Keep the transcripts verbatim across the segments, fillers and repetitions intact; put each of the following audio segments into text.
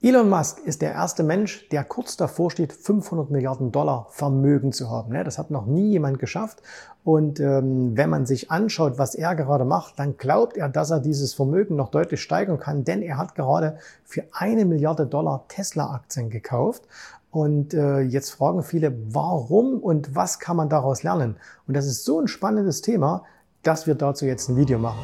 Elon Musk ist der erste Mensch, der kurz davor steht, fünfhundert Milliarden Dollar Vermögen zu haben. Das hat noch nie jemand geschafft. Und ähm, wenn man sich anschaut, was er gerade macht, dann glaubt er, dass er dieses Vermögen noch deutlich steigern kann, denn er hat gerade für eine Milliarde Dollar Tesla-Aktien gekauft. Und äh, jetzt fragen viele, warum und was kann man daraus lernen? Und das ist so ein spannendes Thema, dass wir dazu jetzt ein Video machen.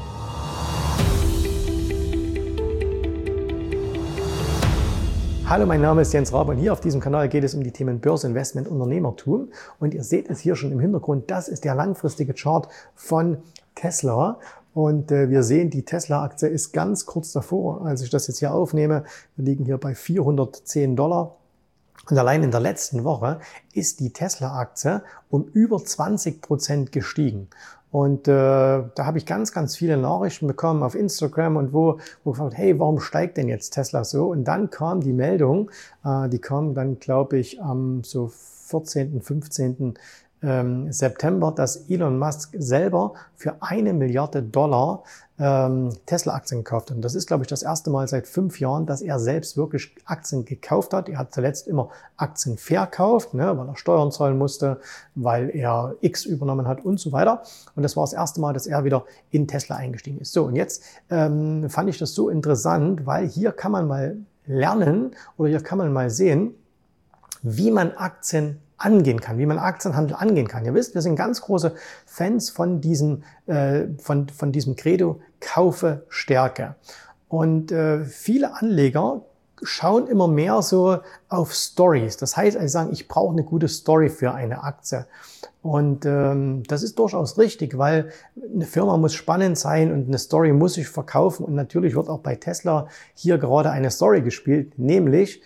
Hallo, mein Name ist Jens Rabe und hier auf diesem Kanal geht es um die Themen Börse, Investment, Unternehmertum. Und ihr seht es hier schon im Hintergrund, das ist der langfristige Chart von Tesla. Und äh, wir sehen, die Tesla-Aktie ist ganz kurz davor, als ich das jetzt hier aufnehme. Wir liegen hier bei vierhundertzehn Dollar. Und allein in der letzten Woche ist die Tesla-Aktie um über zwanzig Prozent gestiegen. Und äh, da habe ich ganz, ganz viele Nachrichten bekommen auf Instagram und wo, wo gefragt, hey, warum steigt denn jetzt Tesla so? Und dann kam die Meldung, äh, die kam dann, glaube ich, am so vierzehnten, fünfzehnten Ähm, September, dass Elon Musk selber für eine Milliarde Dollar ähm, Tesla-Aktien gekauft hat. Und das ist, glaube ich, das erste Mal seit fünf Jahren, dass er selbst wirklich Aktien gekauft hat. Er hat zuletzt immer Aktien verkauft, ne, weil er Steuern zahlen musste, weil er X übernommen hat und so weiter. Und das war das erste Mal, dass er wieder in Tesla eingestiegen ist. So, und jetzt ähm, fand ich das so interessant, weil hier kann man mal lernen oder hier kann man mal sehen, wie man Aktien angehen kann, wie man Aktienhandel angehen kann. Ihr wisst, wir sind ganz große Fans von diesem, äh, von, von diesem Credo, kaufe Stärke. Und äh, viele Anleger schauen immer mehr so auf Stories. Das heißt, sie sagen, ich brauche eine gute Story für eine Aktie. Und ähm, das ist durchaus richtig, weil eine Firma muss spannend sein und eine Story muss sich verkaufen. Und natürlich wird auch bei Tesla hier gerade eine Story gespielt, nämlich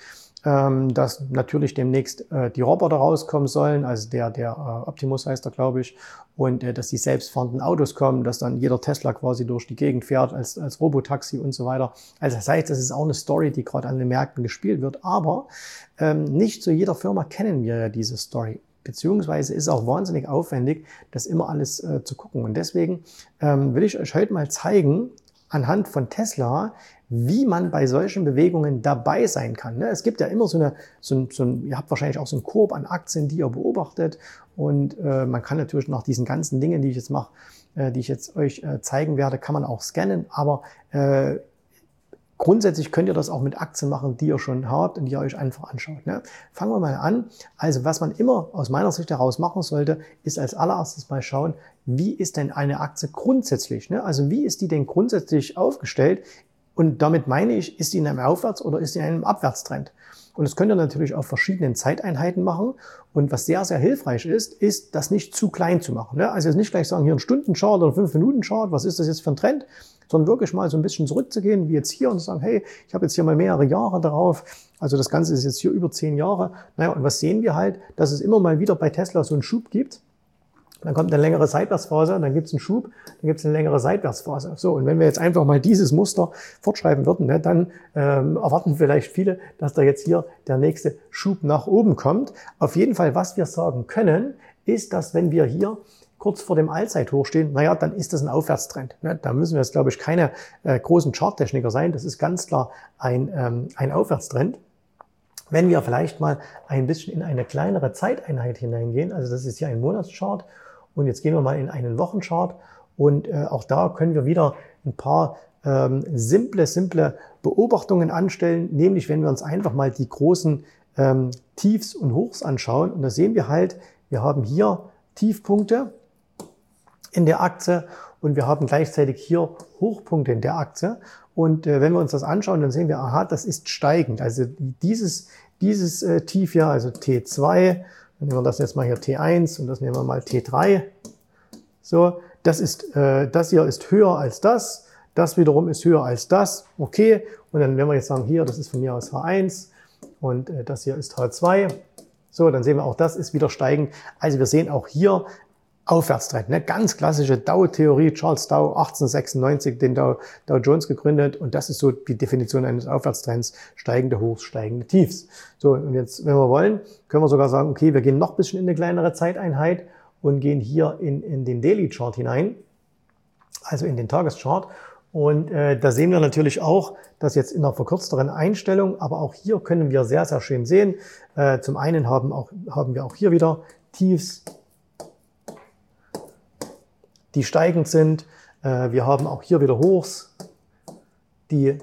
dass natürlich demnächst äh, die Roboter rauskommen sollen, also der, der äh, Optimus heißt er, glaube ich, und äh, dass die selbstfahrenden Autos kommen, dass dann jeder Tesla quasi durch die Gegend fährt als, als Robotaxi und so weiter. Also das heißt, das ist auch eine Story, die gerade an den Märkten gespielt wird, aber ähm, nicht zu jeder Firma kennen wir ja diese Story. Beziehungsweise ist es auch wahnsinnig aufwendig, das immer alles äh, zu gucken. Und deswegen ähm, will ich euch heute mal zeigen, anhand von Tesla, wie man bei solchen Bewegungen dabei sein kann. Es gibt ja immer so eine, so ein, so ein, ihr habt wahrscheinlich auch so einen Korb an Aktien, die ihr beobachtet. Und äh, man kann natürlich nach diesen ganzen Dingen, die ich jetzt mache, äh, die ich jetzt euch äh, zeigen werde, kann man auch scannen. Aber äh, grundsätzlich könnt ihr das auch mit Aktien machen, die ihr schon habt und die ihr euch einfach anschaut. Ne? Fangen wir mal an. Also was man immer aus meiner Sicht heraus machen sollte, ist als allererstes mal schauen, wie ist denn eine Aktie grundsätzlich? Ne? Also wie ist die denn grundsätzlich aufgestellt? Und damit meine ich, ist die in einem Aufwärts- oder ist die in einem Abwärtstrend? Und das könnt ihr natürlich auf verschiedenen Zeiteinheiten machen. Und was sehr, sehr hilfreich ist, ist, das nicht zu klein zu machen. Also jetzt nicht gleich sagen, hier ein Stundenchart oder fünf Minuten Chart, was ist das jetzt für ein Trend? Sondern wirklich mal so ein bisschen zurückzugehen, wie jetzt hier, und zu sagen, hey, ich habe jetzt hier mal mehrere Jahre darauf. Also das Ganze ist jetzt hier über zehn Jahre. Naja, und was sehen wir halt? Dass es immer mal wieder bei Tesla so einen Schub gibt. Dann kommt eine längere Seitwärtsphase, dann gibt es einen Schub, dann gibt es eine längere Seitwärtsphase. So, und wenn wir jetzt einfach mal dieses Muster fortschreiben würden, ne, dann ähm, erwarten vielleicht viele, dass da jetzt hier der nächste Schub nach oben kommt. Auf jeden Fall, was wir sagen können, ist, dass wenn wir hier kurz vor dem Allzeithoch stehen, naja, dann ist das ein Aufwärtstrend. Ne? Da müssen wir jetzt, glaube ich, keine äh, großen Charttechniker sein. Das ist ganz klar ein, ähm, ein Aufwärtstrend. Wenn wir vielleicht mal ein bisschen in eine kleinere Zeiteinheit hineingehen, also das ist hier ein Monatschart, und jetzt gehen wir mal in einen Wochenchart und äh, auch da können wir wieder ein paar ähm, simple, simple Beobachtungen anstellen, nämlich wenn wir uns einfach mal die großen ähm, Tiefs und Hochs anschauen. Und da sehen wir halt, wir haben hier Tiefpunkte in der Aktie und wir haben gleichzeitig hier Hochpunkte in der Aktie. Und äh, wenn wir uns das anschauen, dann sehen wir, aha, das ist steigend. Also dieses, dieses äh, Tief hier, also T zwei, dann nehmen wir das jetzt mal hier T eins und das nehmen wir mal T drei. So, das ist, äh, das hier ist höher als das, das wiederum ist höher als das, okay. Und dann, wenn wir jetzt sagen, hier, das ist von mir aus H eins und äh, das hier ist H zwei. So, dann sehen wir auch, das ist wieder steigend. Also wir sehen auch hier Aufwärtstrend, ne? Ganz klassische Dow-Theorie, Charles Dow, achtzehnhundertsechsundneunzig, den Dow, Dow Jones gegründet, und das ist so die Definition eines Aufwärtstrends, steigende Hochs, steigende Tiefs. So, und jetzt, wenn wir wollen, können wir sogar sagen, okay, wir gehen noch ein bisschen in eine kleinere Zeiteinheit und gehen hier in, in den Daily Chart hinein, also in den Tageschart, Und äh, da sehen wir natürlich auch, dass jetzt in einer verkürzteren Einstellung, aber auch hier können wir sehr, sehr schön sehen. Äh, zum einen haben, auch, haben wir auch hier wieder Tiefs, die steigend sind. Äh, wir haben auch hier wieder Hochs, die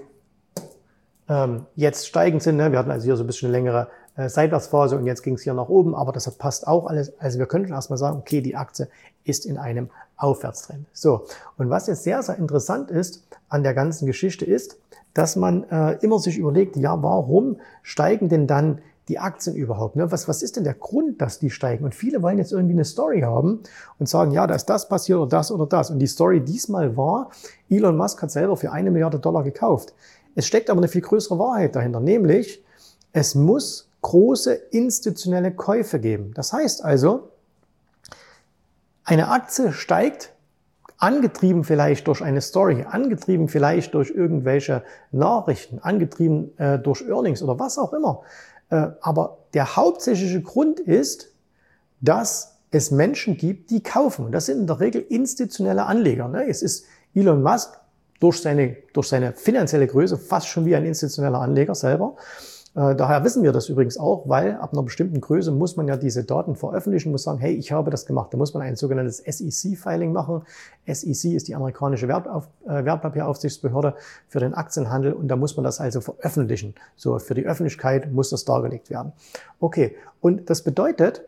ähm, jetzt steigend sind. Ne? Wir hatten also hier so ein bisschen eine längere äh, Seitwärtsphase und jetzt ging es hier nach oben, aber das passt auch alles. Also wir könnten erstmal sagen, okay, die Aktie ist in einem Aufwärtstrend. So, und was jetzt sehr, sehr interessant ist an der ganzen Geschichte ist, dass man äh, immer sich überlegt, ja, warum steigen denn dann die Aktien überhaupt? Ne? Was, was ist denn der Grund, dass die steigen? Und viele wollen jetzt irgendwie eine Story haben und sagen, ja, da ist das passiert oder das oder das. Und die Story diesmal war, Elon Musk hat selber für eine Milliarde Dollar gekauft. Es steckt aber eine viel größere Wahrheit dahinter, nämlich es muss große institutionelle Käufe geben. Das heißt also, eine Aktie steigt, angetrieben vielleicht durch eine Story, angetrieben vielleicht durch irgendwelche Nachrichten, angetrieben äh, durch Earnings oder was auch immer. Äh, aber der hauptsächliche Grund ist, dass es Menschen gibt, die kaufen. Und das sind in der Regel institutionelle Anleger. Ne? Es ist Elon Musk durch seine, durch seine finanzielle Größe fast schon wie ein institutioneller Anleger selber. Äh, daher wissen wir das übrigens auch, weil ab einer bestimmten Größe muss man ja diese Daten veröffentlichen, muss sagen, hey, ich habe das gemacht. Da muss man ein sogenanntes S E C-Filing machen. S E C ist die amerikanische Wertauf, äh, Wertpapieraufsichtsbehörde für den Aktienhandel und da muss man das also veröffentlichen. So, für die Öffentlichkeit muss das dargelegt werden. Okay, und das bedeutet,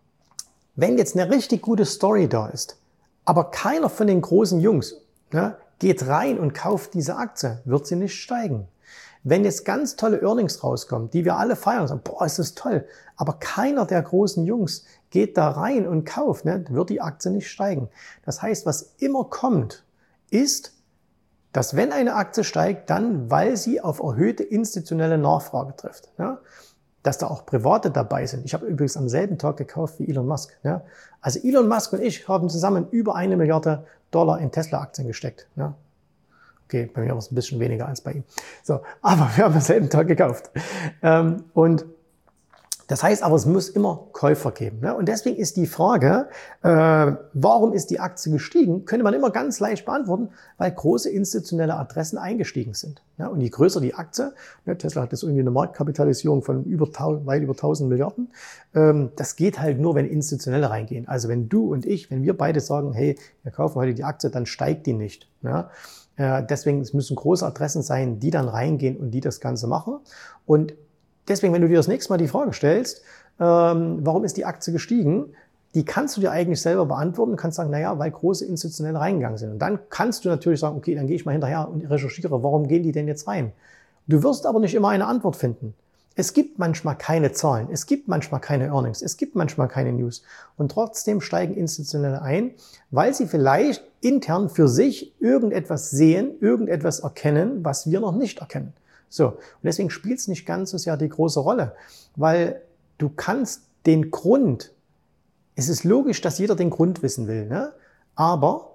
wenn jetzt eine richtig gute Story da ist, aber keiner von den großen Jungs, ne, geht rein und kauft diese Aktie, wird sie nicht steigen. Wenn jetzt ganz tolle Earnings rauskommen, die wir alle feiern und sagen, boah, ist das toll, aber keiner der großen Jungs geht da rein und kauft, ne, wird die Aktie nicht steigen. Das heißt, was immer kommt, ist, dass wenn eine Aktie steigt, dann, weil sie auf erhöhte institutionelle Nachfrage trifft. Ja, dass da auch Private dabei sind. Ich habe übrigens am selben Tag gekauft wie Elon Musk. Ja. Also Elon Musk und ich haben zusammen über eine Milliarde Dollar in Tesla-Aktien gesteckt. Ja. Okay, bei mir war es ein bisschen weniger als bei ihm. So, aber wir haben am selben Tag gekauft. Ähm, und das heißt aber, es muss immer Käufer geben. Ne? Und deswegen ist die Frage, äh, warum ist die Aktie gestiegen, könnte man immer ganz leicht beantworten, weil große institutionelle Adressen eingestiegen sind. Ja? Und je größer die Aktie, ne, Tesla hat jetzt irgendwie eine Marktkapitalisierung von über, weit über tausend Milliarden, ähm, das geht halt nur, wenn Institutionelle reingehen. Also wenn du und ich, wenn wir beide sagen, hey, wir kaufen heute die Aktie, dann steigt die nicht. Ja? Äh, deswegen, es müssen große Adressen sein, die dann reingehen und die das Ganze machen. Und deswegen, wenn du dir das nächste Mal die Frage stellst, ähm, warum ist die Aktie gestiegen, die kannst du dir eigentlich selber beantworten. Du kannst sagen, naja, weil große Institutionelle reingegangen sind. Und dann kannst du natürlich sagen, okay, dann gehe ich mal hinterher und recherchiere, warum gehen die denn jetzt rein? Du wirst aber nicht immer eine Antwort finden. Es gibt manchmal keine Zahlen, es gibt manchmal keine Earnings, es gibt manchmal keine News. Und trotzdem steigen Institutionelle ein, weil sie vielleicht intern für sich irgendetwas sehen, irgendetwas erkennen, was wir noch nicht erkennen. So, und deswegen spielt es nicht ganz so sehr die große Rolle, weil du kannst den Grund, es ist logisch, dass jeder den Grund wissen will, ne? Aber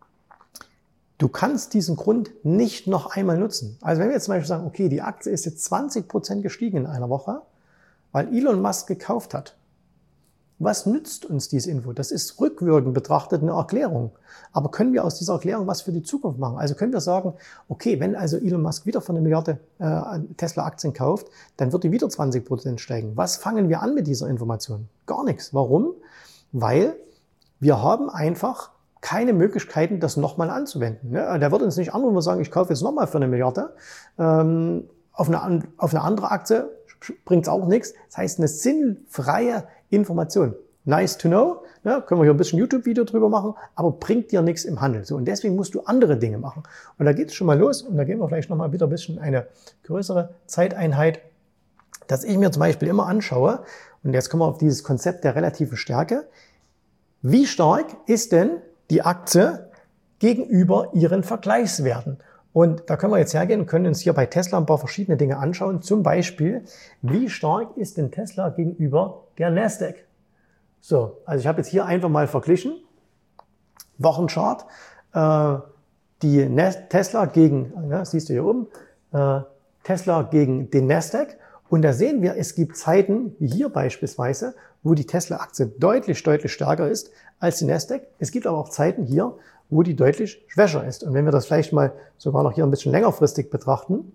du kannst diesen Grund nicht noch einmal nutzen. Also wenn wir jetzt zum Beispiel sagen, okay, die Aktie ist jetzt zwanzig Prozent gestiegen in einer Woche, weil Elon Musk gekauft hat. Was nützt uns diese Info? Das ist rückwirkend betrachtet eine Erklärung. Aber können wir aus dieser Erklärung was für die Zukunft machen? Also können wir sagen, okay, wenn also Elon Musk wieder von einer Milliarde äh, Tesla-Aktien kauft, dann wird die wieder zwanzig Prozent steigen. Was fangen wir an mit dieser Information? Gar nichts. Warum? Weil wir haben einfach keine Möglichkeiten, das nochmal anzuwenden. Ne? Der wird uns nicht anrufen und sagen, ich kaufe jetzt nochmal für eine Milliarde. Ähm, auf, eine, auf eine andere Aktie bringt es auch nichts. Das heißt, eine sinnfreie Information. Nice to know. Ne? Können wir hier ein bisschen YouTube-Video drüber machen, aber bringt dir nichts im Handel. So, und deswegen musst du andere Dinge machen. Und da geht es schon mal los. Und da gehen wir vielleicht nochmal wieder ein bisschen eine größere Zeiteinheit, dass ich mir zum Beispiel immer anschaue, und jetzt kommen wir auf dieses Konzept der relativen Stärke. Wie stark ist denn die Aktie gegenüber ihren Vergleichswerten? Und da können wir jetzt hergehen und können uns hier bei Tesla ein paar verschiedene Dinge anschauen. Zum Beispiel, wie stark ist denn Tesla gegenüber der Nasdaq? So, also ich habe jetzt hier einfach mal verglichen, Wochenchart, äh, die Tesla gegen, ja, siehst du hier oben, äh, Tesla gegen den Nasdaq. Und da sehen wir, es gibt Zeiten, wie hier beispielsweise, wo die Tesla-Aktie deutlich, deutlich stärker ist als die Nasdaq. Es gibt aber auch Zeiten hier, wo die deutlich schwächer ist. Und wenn wir das vielleicht mal sogar noch hier ein bisschen längerfristig betrachten,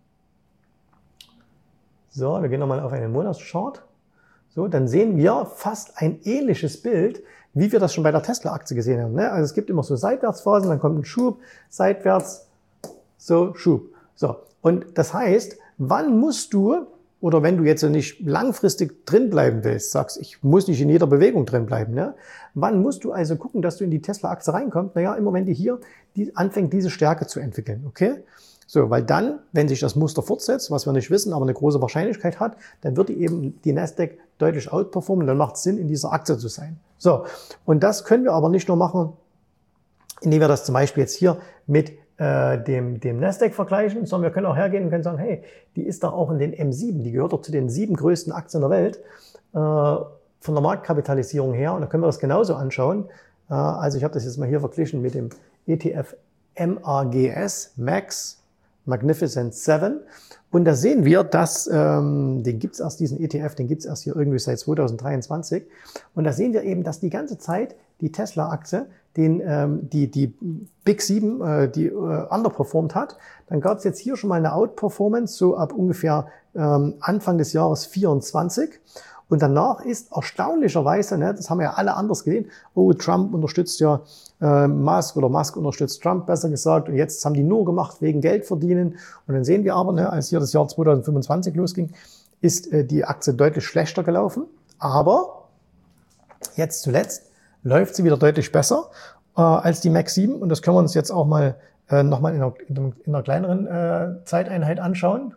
so, wir gehen nochmal auf einen Monatschart, so, dann sehen wir fast ein ähnliches Bild, wie wir das schon bei der Tesla-Aktie gesehen haben. Ne? Also es gibt immer so Seitwärtsphasen, dann kommt ein Schub, seitwärts, so, Schub. So, und das heißt, wann musst du, oder wenn du jetzt nicht langfristig drin bleiben willst, sagst, ich muss nicht in jeder Bewegung drin bleiben, ne? Wann musst du also gucken, dass du in die Tesla-Aktie reinkommst? Naja, im Moment die hier die anfängt, diese Stärke zu entwickeln, okay? So, weil dann, wenn sich das Muster fortsetzt, was wir nicht wissen, aber eine große Wahrscheinlichkeit hat, dann wird die eben die Nasdaq deutlich outperformen, dann macht es Sinn, in dieser Aktie zu sein. So, und das können wir aber nicht nur machen, indem wir das zum Beispiel jetzt hier mit äh, dem, dem Nasdaq vergleichen, sondern wir können auch hergehen und können sagen, hey, die ist da auch in den M sieben, die gehört doch zu den sieben größten Aktien der Welt, äh, von der Marktkapitalisierung her, und da können wir das genauso anschauen. Äh, also ich habe das jetzt mal hier verglichen mit dem E T F M A G S, MAX, Magnificent Seven. Und da sehen wir, dass, ähm, den gibt's erst, diesen E T F, den gibt's erst hier irgendwie seit zweitausenddreiundzwanzig. Und da sehen wir eben, dass die ganze Zeit die Tesla-Aktie, den, ähm, die, die Big Sieben, äh, die äh, underperformed hat. Dann gab's jetzt hier schon mal eine Outperformance, so ab ungefähr ähm, Anfang des Jahres vierundzwanzig. Und danach ist erstaunlicherweise, ne, das haben wir ja alle anders gesehen, oh, Trump unterstützt ja äh, Musk oder Musk unterstützt Trump, besser gesagt. Und jetzt haben die nur gemacht wegen Geld verdienen. Und dann sehen wir aber, ne, als hier das Jahr zweitausendfünfundzwanzig losging, ist äh, die Aktie deutlich schlechter gelaufen. Aber jetzt zuletzt läuft sie wieder deutlich besser äh, als die MAX sieben. Und das können wir uns jetzt auch mal äh, nochmal in einer, in einer kleineren äh, Zeiteinheit anschauen.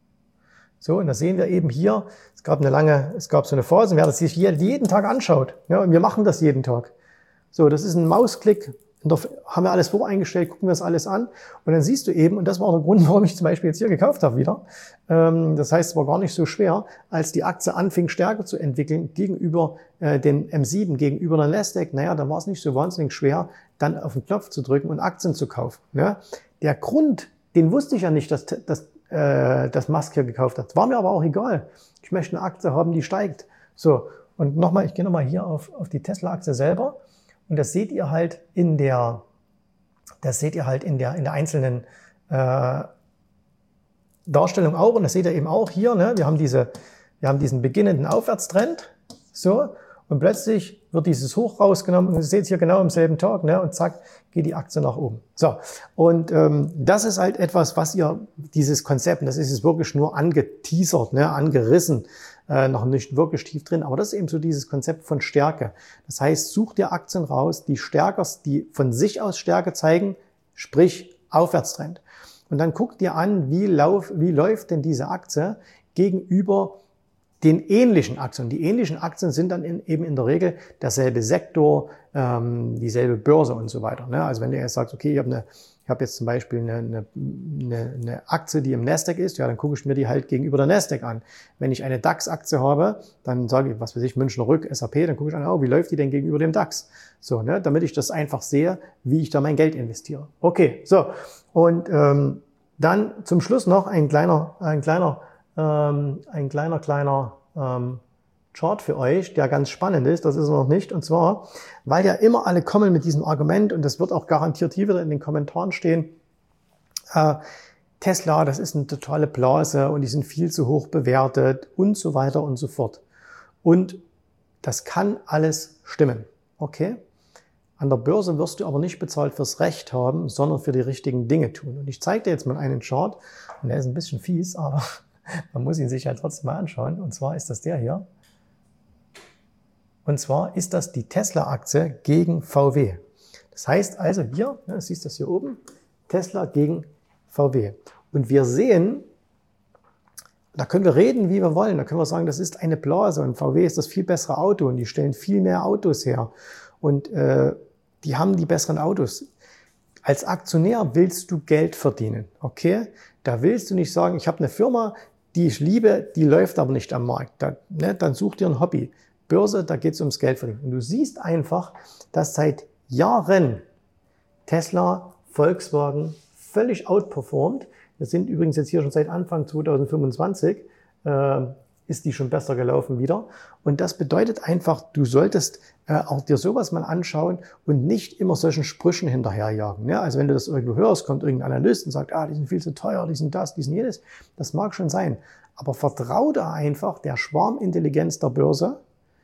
So, und da sehen wir eben hier, es gab eine lange, es gab so eine Phase, wer das sich hier jeden Tag anschaut, ja, und wir machen das jeden Tag. So, das ist ein Mausklick, und da haben wir alles voreingestellt, gucken wir das alles an, und dann siehst du eben, und das war der Grund, warum ich zum Beispiel jetzt hier gekauft habe wieder, ähm, das heißt, es war gar nicht so schwer, als die Aktie anfing, Stärke zu entwickeln gegenüber äh, den M sieben, gegenüber der Nasdaq, naja, dann war es nicht so wahnsinnig schwer, dann auf den Knopf zu drücken und Aktien zu kaufen. Ja. Der Grund, den wusste ich ja nicht, dass, dass das Musk hier gekauft hat. War mir aber auch egal. Ich möchte eine Aktie haben, die steigt. So, und nochmal, ich gehe nochmal hier auf, auf die Tesla-Aktie selber, und das seht ihr halt in der, das seht ihr halt in der, in der einzelnen äh, Darstellung auch, und das seht ihr eben auch hier, ne? Wir haben diese, wir haben diesen beginnenden Aufwärtstrend, so, und plötzlich wird dieses Hoch rausgenommen, und ihr seht es hier genau am selben Tag, ne? Und zack, geht die Aktie nach oben. So, und ähm, das ist halt etwas, was ihr, dieses Konzept, das ist jetzt wirklich nur angeteasert, ne? Angerissen, äh, noch nicht wirklich tief drin, aber das ist eben so dieses Konzept von Stärke. Das heißt, such dir Aktien raus, die stärker, die von sich aus Stärke zeigen, sprich Aufwärtstrend. Und dann guck dir an, wie, lauf, wie läuft denn diese Aktie gegenüber den ähnlichen Aktien. Die ähnlichen Aktien sind dann in, eben in der Regel derselbe Sektor, ähm, dieselbe Börse und so weiter. Ne? Also wenn du jetzt sagst, okay, ich habe eine, ich habe jetzt zum Beispiel eine, eine, eine, eine Aktie, die im Nasdaq ist, ja, dann gucke ich mir die halt gegenüber der Nasdaq an. Wenn ich eine DAX-Aktie habe, dann sage ich, was weiß ich, Münchner Rück, S A P, dann gucke ich an, oh, wie läuft die denn gegenüber dem DAX? So, ne? Damit ich das einfach sehe, wie ich da mein Geld investiere. Okay, so. Und ähm, dann zum Schluss noch ein kleiner, ein kleiner Ähm, ein kleiner, kleiner ähm, Chart für euch, der ganz spannend ist, das ist er noch nicht, und zwar, weil ja immer alle kommen mit diesem Argument, und das wird auch garantiert hier wieder in den Kommentaren stehen, äh, Tesla, das ist eine totale Blase und die sind viel zu hoch bewertet und so weiter und so fort. Und das kann alles stimmen, okay? An der Börse wirst du aber nicht bezahlt fürs Recht haben, sondern für die richtigen Dinge tun. Und ich zeige dir jetzt mal einen Chart, und der ist ein bisschen fies, aber man muss ihn sich halt trotzdem mal anschauen. Und zwar ist das der hier. Und zwar ist das die Tesla-Aktie gegen V W. Das heißt also hier, ne, siehst du das hier oben, Tesla gegen V W. Und wir sehen, da können wir reden, wie wir wollen. Da können wir sagen, das ist eine Blase und V W ist das viel bessere Auto und die stellen viel mehr Autos her. Und äh, die haben die besseren Autos. Als Aktionär willst du Geld verdienen, okay? Da willst du nicht sagen, ich habe eine Firma, die ich liebe, die läuft aber nicht am Markt. Da, ne, dann such dir ein Hobby. Börse, da geht es ums Geld verdienen. Und du siehst einfach, dass seit Jahren Tesla, Volkswagen völlig outperformt. Wir sind übrigens jetzt hier schon seit Anfang zweitausendfünfundzwanzig. Äh, ist die schon besser gelaufen wieder. Und das bedeutet einfach, du solltest äh, auch dir sowas mal anschauen und nicht immer solchen Sprüchen hinterherjagen. Ja? Also wenn du das irgendwo hörst, kommt irgendein Analyst und sagt, ah, die sind viel zu teuer, die sind das, die sind jenes. Das mag schon sein. Aber vertrau da einfach der Schwarmintelligenz der Börse,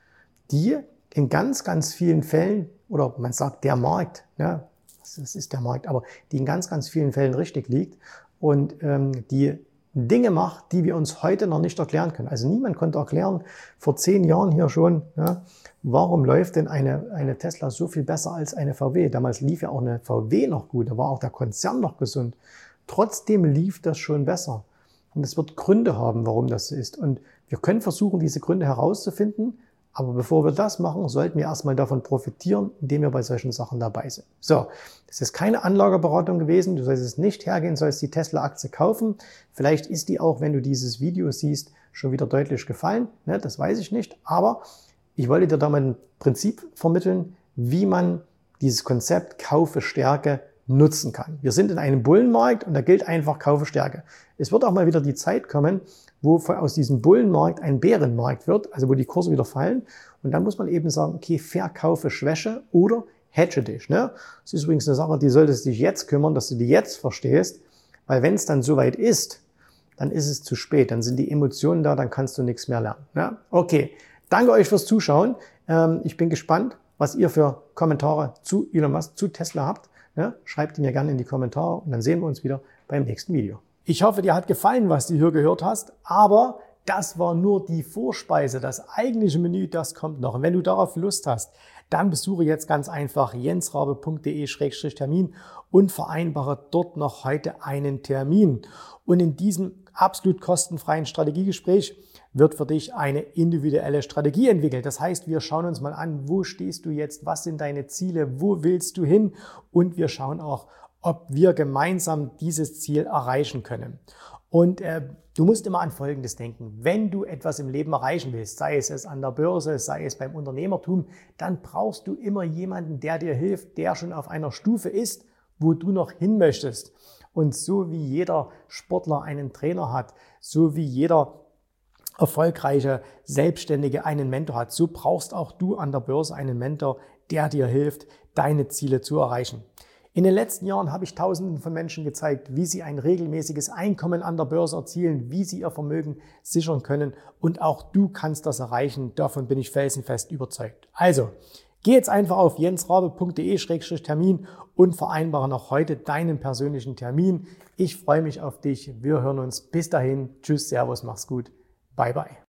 die in ganz, ganz vielen Fällen, oder man sagt der Markt, ja, das ist der Markt, aber die in ganz, ganz vielen Fällen richtig liegt und ähm, die Dinge macht, die wir uns heute noch nicht erklären können. Also niemand konnte erklären, vor zehn Jahren hier schon, ja, warum läuft denn eine, eine Tesla so viel besser als eine V W? Damals lief ja auch eine V W noch gut, da war auch der Konzern noch gesund. Trotzdem lief das schon besser. Und es wird Gründe haben, warum das so ist. Und wir können versuchen, diese Gründe herauszufinden. Aber bevor wir das machen, sollten wir erstmal davon profitieren, indem wir bei solchen Sachen dabei sind. So, das ist keine Anlageberatung gewesen. Du sollst es nicht hergehen, sollst die Tesla-Aktie kaufen. Vielleicht ist die auch, wenn du dieses Video siehst, schon wieder deutlich gefallen. Ne, das weiß ich nicht. Aber ich wollte dir da mal ein Prinzip vermitteln, wie man dieses Konzept Kaufe Stärke nutzen kann. Wir sind in einem Bullenmarkt und da gilt einfach Kaufe Stärke. Es wird auch mal wieder die Zeit kommen, wo aus diesem Bullenmarkt ein Bärenmarkt wird, also wo die Kurse wieder fallen. Und dann muss man eben sagen, okay, verkaufe Schwäche oder hedge dich. Ne? Das ist übrigens eine Sache, die solltest du dich jetzt kümmern, dass du die jetzt verstehst, weil wenn es dann soweit ist, dann ist es zu spät, dann sind die Emotionen da, dann kannst du nichts mehr lernen. Ne? Okay, danke euch fürs Zuschauen. Ähm, ich bin gespannt, was ihr für Kommentare zu Elon Musk, zu Tesla habt. Ne? Schreibt die mir gerne in die Kommentare und dann sehen wir uns wieder beim nächsten Video. Ich hoffe, dir hat gefallen, was du hier gehört hast, aber das war nur die Vorspeise. Das eigentliche Menü, das kommt noch. Und wenn du darauf Lust hast, dann besuche jetzt ganz einfach jensrabe punkt de Schrägstrich Termin und vereinbare dort noch heute einen Termin. Und in diesem absolut kostenfreien Strategiegespräch wird für dich eine individuelle Strategie entwickelt. Das heißt, wir schauen uns mal an, wo stehst du jetzt, was sind deine Ziele, wo willst du hin und wir schauen auch, ob wir gemeinsam dieses Ziel erreichen können. Und äh, du musst immer an Folgendes denken. Wenn du etwas im Leben erreichen willst, sei es, es an der Börse, sei es beim Unternehmertum, dann brauchst du immer jemanden, der dir hilft, der schon auf einer Stufe ist, wo du noch hin möchtest. Und so wie jeder Sportler einen Trainer hat, so wie jeder erfolgreiche Selbstständige einen Mentor hat, so brauchst auch du an der Börse einen Mentor, der dir hilft, deine Ziele zu erreichen. In den letzten Jahren habe ich Tausenden von Menschen gezeigt, wie sie ein regelmäßiges Einkommen an der Börse erzielen, wie sie ihr Vermögen sichern können und auch du kannst das erreichen. Davon bin ich felsenfest überzeugt. Also, geh jetzt einfach auf jensrabe punkt de Schrägstrich Termin und vereinbare noch heute deinen persönlichen Termin. Ich freue mich auf dich. Wir hören uns. Bis dahin. Tschüss, Servus, mach's gut. Bye, bye.